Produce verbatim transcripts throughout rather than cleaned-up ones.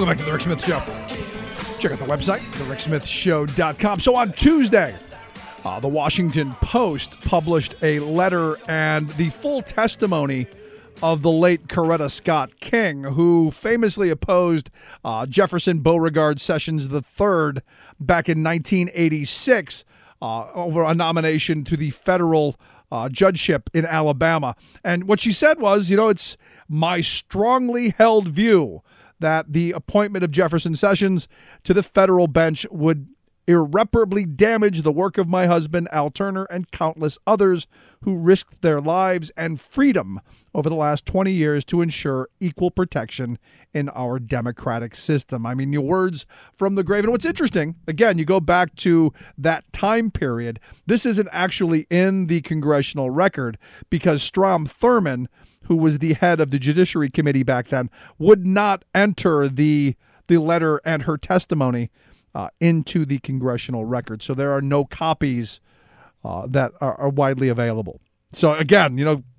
Welcome back to the Rick Smith Show. Check out the website, the rick smith show dot com. So on Tuesday, uh, the Washington Post published a letter and the full testimony of the late Coretta Scott King, who famously opposed uh, Jefferson Beauregard Sessions the third back in nineteen eighty-six uh, over a nomination to the federal uh, judgeship in Alabama. And what she said was, you know, it's my strongly held view that the appointment of Jefferson Sessions to the federal bench would irreparably damage the work of my husband, Al Turner, and countless others who risked their lives and freedom over the last twenty years to ensure equal protection in our democratic system. I mean, your words from the grave. And what's interesting, again, you go back to that time period. This isn't actually in the congressional record because Strom Thurmond, who was the head of the Judiciary Committee back then, would not enter the the letter and her testimony uh, into the congressional record. So there are no copies uh, that are, are widely available. So again, you know,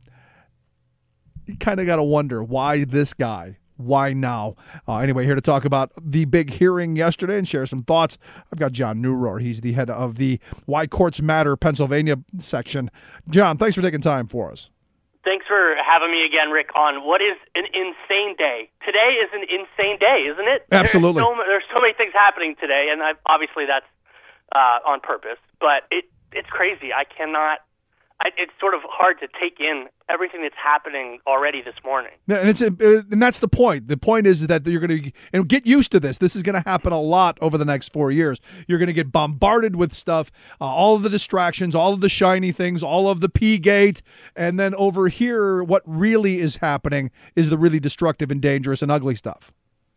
you kind of got to wonder, why this guy? Why now? Uh, anyway, here to talk about the big hearing yesterday and share some thoughts, I've got John Neurohr. He's the head of the Why Courts Matter Pennsylvania section. John, thanks for taking time for us. Thanks for having me again, Rick, on what is an insane day. Today is an insane day, isn't it? Absolutely. There's so, there's so many things happening today, and I, obviously that's uh, on purpose, but it it's crazy. I cannot I, it's sort of hard to take in everything that's happening already this morning. Yeah, and it's a, and that's the point. The point is that you're going to and get used to this. This is going to happen a lot over the next four years. You're going to get bombarded with stuff, uh, all of the distractions, all of the shiny things, all of the P-gate, and then over here, what really is happening is the really destructive and dangerous and ugly stuff.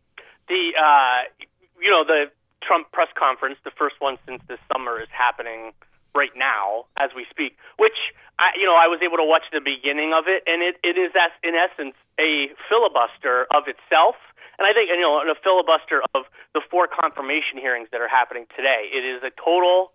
The uh, you know the Trump press conference, the first one since this summer, is happening right now as we speak, which I, you know, I was able to watch the beginning of it, and it, it is as, in essence a filibuster of itself. And I think, you know, a filibuster of the four confirmation hearings that are happening today. It is a total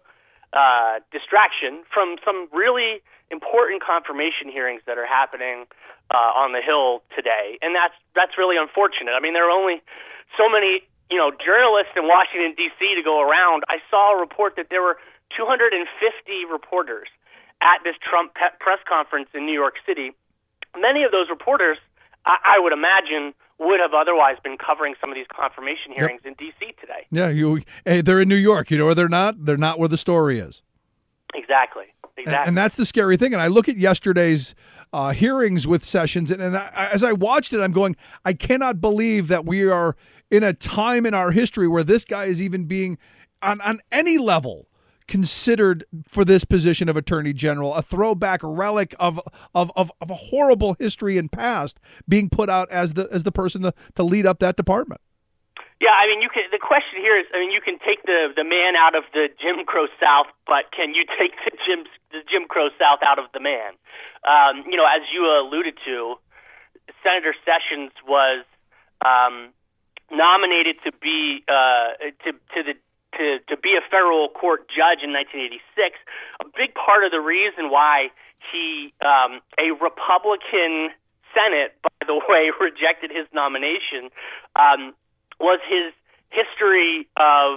uh, distraction from some really important confirmation hearings that are happening uh, on the Hill today, and that's that's really unfortunate. I mean, there are only so many, you know, journalists in Washington D C to go around. I saw a report that there were two hundred fifty reporters at this Trump pe- press conference in New York City. Many of those reporters, I, I would imagine, would have otherwise been covering some of these confirmation hearings yep. in D C today. Yeah, you. Hey, they're in New York. You know where they're not? They're not where the story is. Exactly. Exactly. And, and that's the scary thing. And I look at yesterday's uh, hearings with Sessions, and, and I, as I watched it, I'm going, I cannot believe that we are in a time in our history where this guy is even being, on, on any level, considered for this position of Attorney General, a throwback relic of of, of, of a horrible history and past, being put out as the as the person to, to lead up that department. Yeah, I mean, you can. The question here is, I mean, you can take the, the man out of the Jim Crow South, but can you take the Jim the Jim Crow South out of the man? Um, you know, as you alluded to, Senator Sessions was um, nominated to be uh, to to the to to be a federal court judge in nineteen eighty-six. A big part of the reason why he um, a Republican Senate, by the way, rejected his nomination. Um, was his history of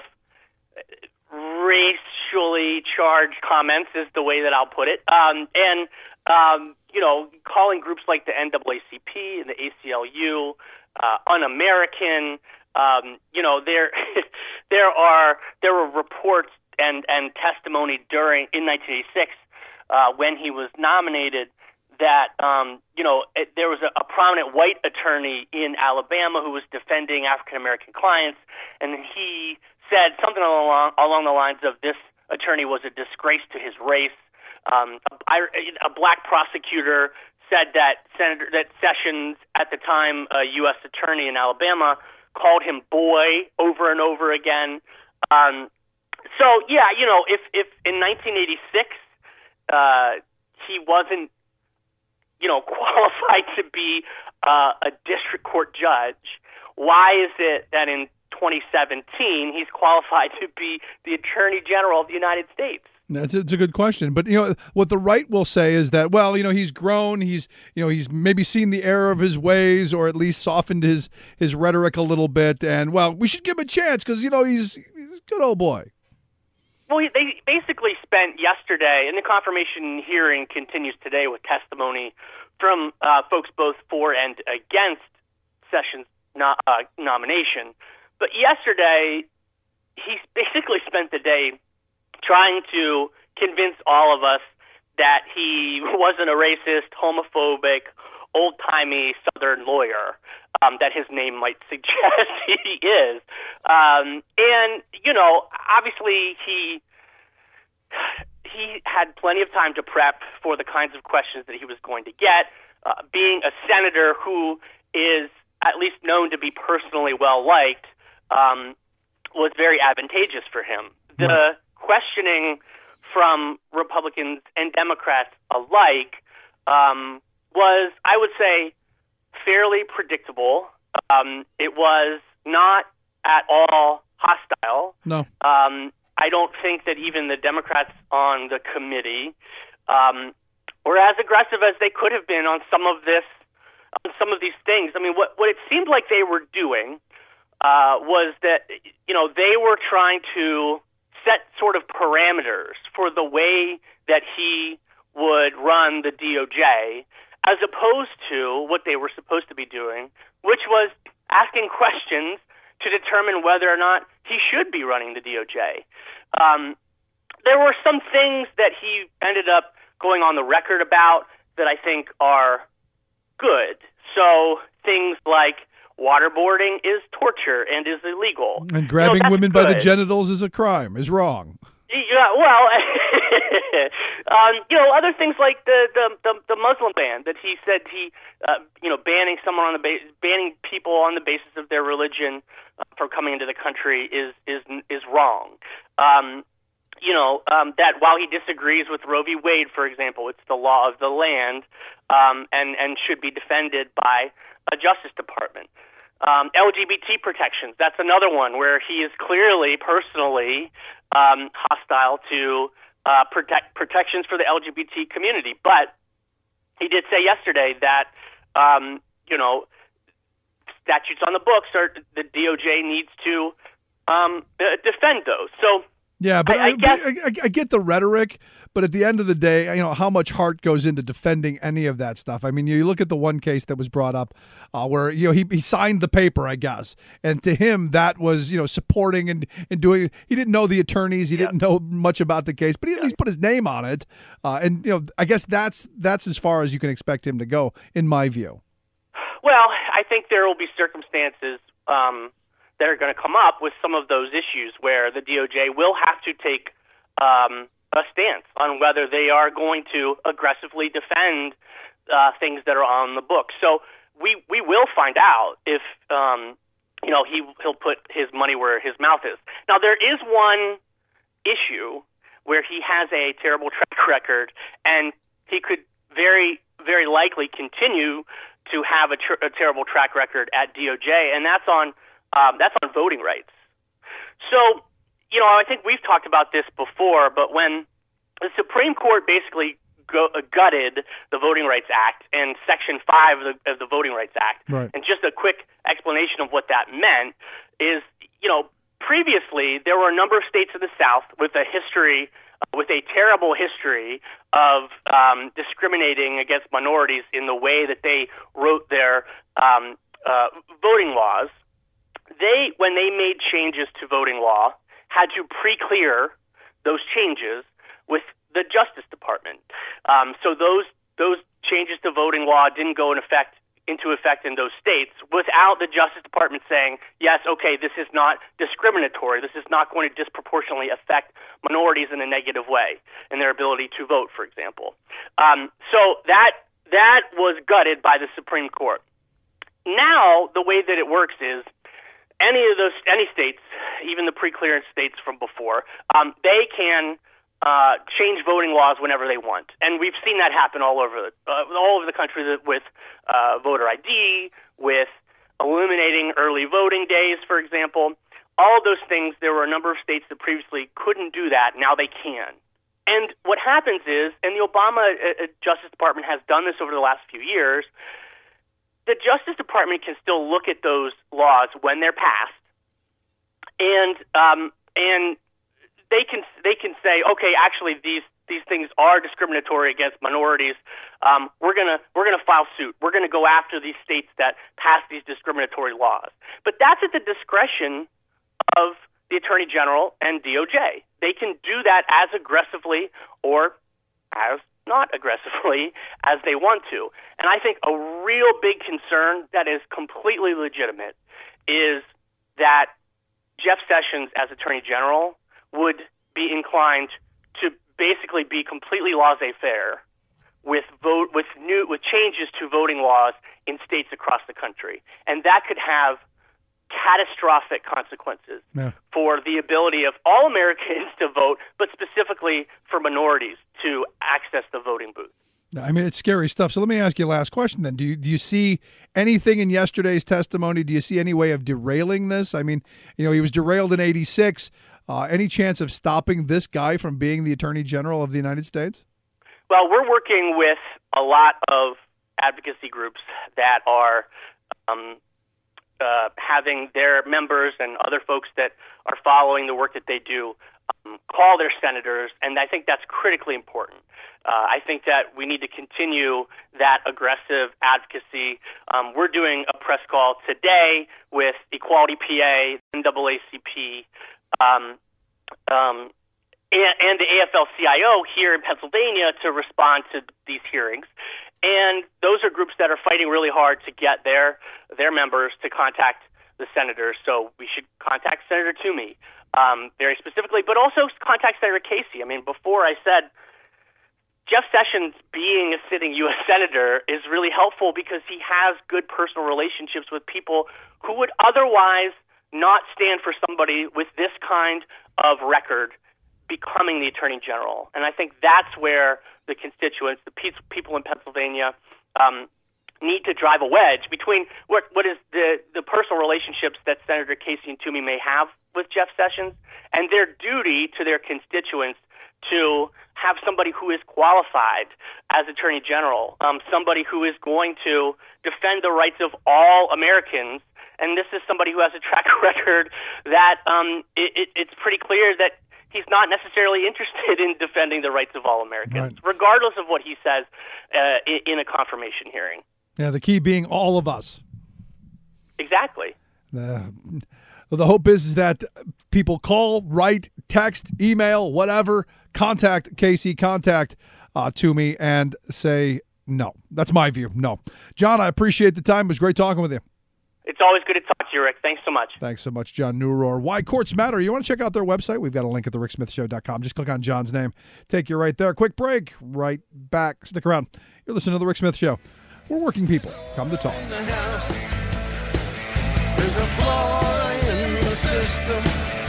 racially charged comments, is the way that I'll put it. Um, and, um, you know, calling groups like the N double A C P and the A C L U uh, un-American. Um, you know, there there are there were reports and, and testimony during in nineteen eighty-six uh, when he was nominated that, um, you know, it, there was a, a prominent white attorney in Alabama who was defending African-American clients, and he said something along, along the lines of this attorney was a disgrace to his race. Um, a, a black prosecutor said that Senator that Sessions, at the time a U S attorney in Alabama, called him boy over and over again. Um, so, yeah, you know, if, if in nineteen eighty-six uh, he wasn't, you know, qualified to be uh, a district court judge, why is it that in twenty seventeen he's qualified to be the Attorney General of the United States? That's it's a good question, but you know what the right will say is that, well, you know, he's grown, he's you know he's maybe seen the error of his ways, or at least softened his his rhetoric a little bit, and well, we should give him a chance because you know he's, he's a good old boy. Well, they basically spent yesterday, and the confirmation hearing continues today with testimony from uh, folks both for and against Sessions' no, uh, nomination. But yesterday, he basically spent the day trying to convince all of us that he wasn't a racist, homophobic, old-timey Southern lawyer um, that his name might suggest he is. Um, and, you know, obviously he he had plenty of time to prep for the kinds of questions that he was going to get. Uh, being a senator who is at least known to be personally well-liked um, was very advantageous for him. The Right. questioning from Republicans and Democrats alike um, was, I would say, fairly predictable. Um, it was not at all hostile. No. Um, I don't think that even the Democrats on the committee um, were as aggressive as they could have been on some of this, on some of these things. I mean, what what it seemed like they were doing uh, was that, you know, they were trying to set sort of parameters for the way that he would run the D O J, as opposed to what they were supposed to be doing, which was asking questions to determine whether or not he should be running the D O J. Um, there were some things that he ended up going on the record about that I think are good. So things like waterboarding is torture and is illegal. And grabbing you know, women by the good. genitals is a crime, is wrong. Yeah, well, um, you know, other things like the, the, the, the Muslim ban that he said he, uh, you know, banning someone on the ba- banning people on the basis of their religion uh, from coming into the country is is is wrong. Um, you know, um, that while he disagrees with Roe v. Wade, for example, it's the law of the land, um, and and should be defended by a Justice Department. Um, L G B T protections, that's another one where he is clearly, personally um, hostile to uh, protect protections for the L G B T community. But he did say yesterday that, um, you know, statutes on the books are the D O J needs to um, defend those. So yeah, but I, I, I, guess, I, I, I get the rhetoric. But at the end of the day, you know, how much heart goes into defending any of that stuff? I mean, you look at the one case that was brought up uh, where, you know, he, he signed the paper, I guess. And to him, that was, you know, supporting and, and doing. He didn't know the attorneys. He yeah. didn't know much about the case, but he at yeah. least put his name on it. Uh, and, you know, I guess that's that's as far as you can expect him to go, in my view. Well, I think there will be circumstances um, that are going to come up with some of those issues where the D O J will have to take um, a stance on whether they are going to aggressively defend uh, things that are on the book. So we we will find out if um, you know he he'll put his money where his mouth is. Now there is one issue where he has a terrible track record, and he could very very likely continue to have a, tr- a terrible track record at D O J, and that's on um, that's on voting rights. So. You know, I think we've talked about this before, but when the Supreme Court basically go, uh, gutted the Voting Rights Act and Section five of the, of the Voting Rights Act, right. and just a quick explanation of what that meant is, you know, previously there were a number of states in the South with a history, uh, with a terrible history of um, discriminating against minorities in the way that they wrote their um, uh, voting laws. They, when they made changes to voting law, had to pre-clear those changes with the Justice Department. Um, so those those changes to voting law didn't go in effect into effect in those states without the Justice Department saying, yes, okay, this is not discriminatory. This is not going to disproportionately affect minorities in a negative way in their ability to vote, for example. Um, so that that was gutted by the Supreme Court. Now the way that it works is Any of those, any states, even the pre-clearance states from before, um, they can uh, change voting laws whenever they want, and we've seen that happen all over the uh, all over the country with uh, voter I D, with eliminating early voting days, for example. All of those things, there were a number of states that previously couldn't do that. Now they can. and what happens is, and the Obama uh, Justice Department has done this over the last few years, the Justice Department can still look at those laws when they're passed, and um, and they can they can say, okay, actually these these things are discriminatory against minorities. Um, we're gonna we're gonna file suit. We're gonna go after these states that pass these discriminatory laws. But that's at the discretion of the Attorney General and D O J. They can do that as aggressively or as not aggressively as they want to. And I think a real big concern that is completely legitimate is that Jeff Sessions, as Attorney General, would be inclined to basically be completely laissez-faire with vote with new with changes to voting laws in states across the country, and that could have catastrophic consequences yeah. for the ability of all Americans to vote, but specifically for minorities to access the voting booth. I mean, it's scary stuff. So let me ask you a last question then. Do you, do you see anything in yesterday's testimony? Do you see any way of derailing this? I mean, you know, he was derailed in eighty-six. Uh, any chance of stopping this guy from being the Attorney General of the United States? Well, we're working with a lot of advocacy groups that are um, Uh, having their members and other folks that are following the work that they do um, call their senators, and I think that's critically important. Uh, I think that we need to continue that aggressive advocacy. Um, we're doing a press call today with Equality P A, N double A C P, um, um, and, and the A F L C I O here in Pennsylvania to respond to these hearings. And those are groups that are fighting really hard to get their their members to contact the senators. So we should contact Senator Toomey um, very specifically, but also contact Senator Casey. I mean, before I said Jeff Sessions being a sitting U S senator is really helpful because he has good personal relationships with people who would otherwise not stand for somebody with this kind of record becoming the Attorney General. And I think that's where the constituents, the pe- people in Pennsylvania, um, need to drive a wedge between what what is the, the personal relationships that Senator Casey and Toomey may have with Jeff Sessions and their duty to their constituents to have somebody who is qualified as Attorney General, um, somebody who is going to defend the rights of all Americans. And this is somebody who has a track record that um, it, it, it's pretty clear that he's not necessarily interested in defending the rights of all Americans, right, regardless of what he says uh, in, in a confirmation hearing. Yeah, the key being all of us. Exactly. Uh, well, the hope is, is that people call, write, text, email, whatever, contact Casey, contact uh, Toomey, and say no. That's my view. No. John, I appreciate the time. It was great talking with you. It's always good to talk to you, Rick. Thanks so much. Thanks so much, John Neurohr. Why Courts Matter. You want to check out their website? We've got a link at the rick smith show dot com. Just click on John's name. Take you right there. Quick break. Right back. Stick around. You're listening to The Rick Smith Show. We're working people. Come to talk. There's a flaw in the system.